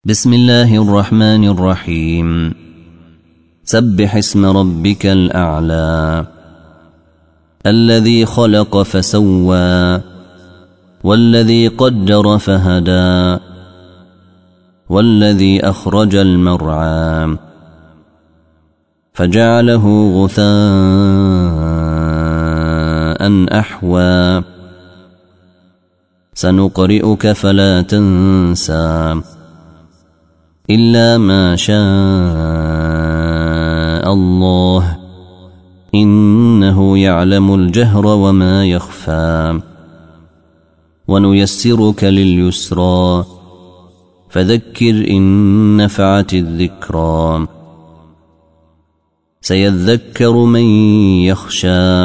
بسم الله الرحمن الرحيم. سبح اسم ربك الأعلى الذي خلق فسوى والذي قدر فهدى والذي أخرج المرعى فجعله غثاء أحوى سنقرئك فلا تنسى إلا ما شاء الله إنه يعلم الجهر وما يخفى ونيسرك لليسرى فذكر إن نفعت الذكرى سيذكر من يخشى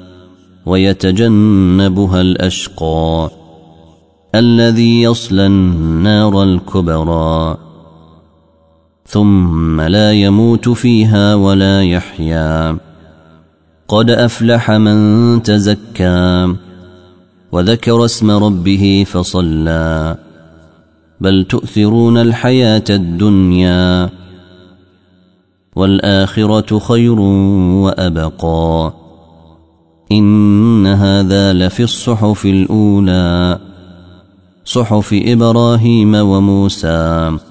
ويتجنبها الأشقى الذي يصلى النار الكبرى ثم لا يموت فيها ولا يحيا قد أفلح من تزكى وذكر اسم ربه فصلى بل تؤثرون الحياة الدنيا والآخرة خير وأبقى إن هذا لفي الصحف الأولى صحف إبراهيم وموسى